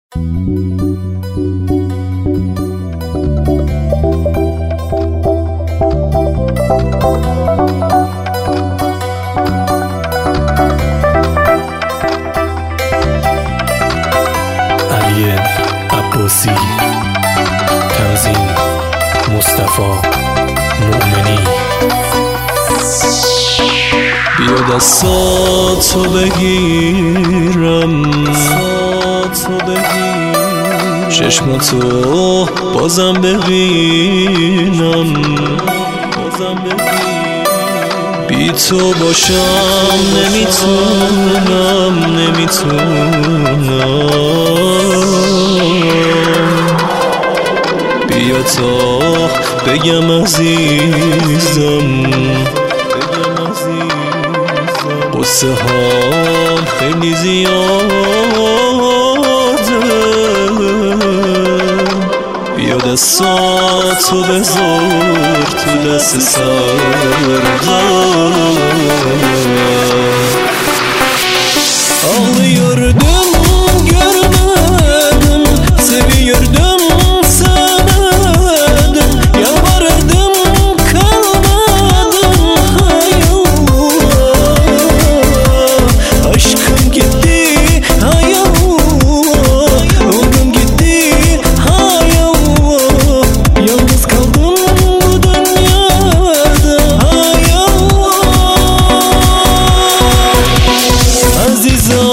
علی عباسی، تنظیم مصطفی مؤمنی. بیا دستاتو بگیرم، چشماتو بازم ببینم، بی تو باشم نمیتونم. بیا تا بگم عزیزم، قصه هام خیلی زیاده. بیا دستاتو بذار تو دست سردم. Ağlıyordum görmedim, seviyordum sevmedim, yalvarırdım kalmadım. Hay Allah, aşkım gitti, hay Allah, ömrüm gitti, hay Allah. Yalnız kaldım bu dünyada, hay Allah. Azizim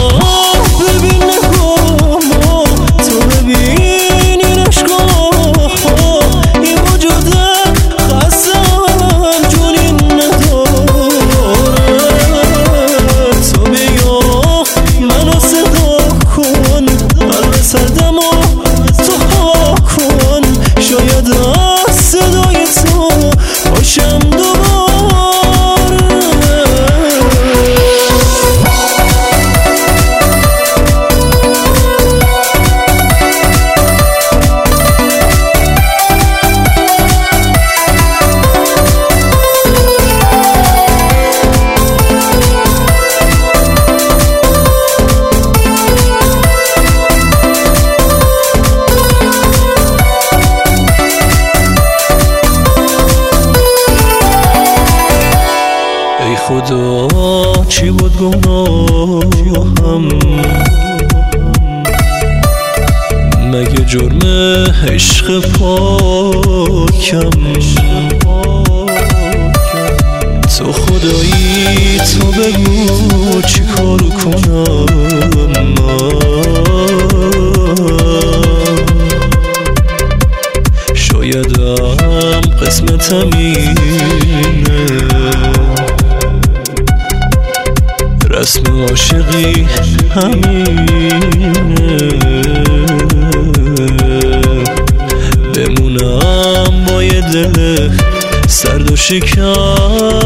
خدا چی بود گناهم؟ مگه جرم عشق پاکم؟ تو خدایی تو بگو چی کار کنم؟ شایدم قسمتم اینه، رسم عاشقی همینه. بمونم با یه دل سرد و شکن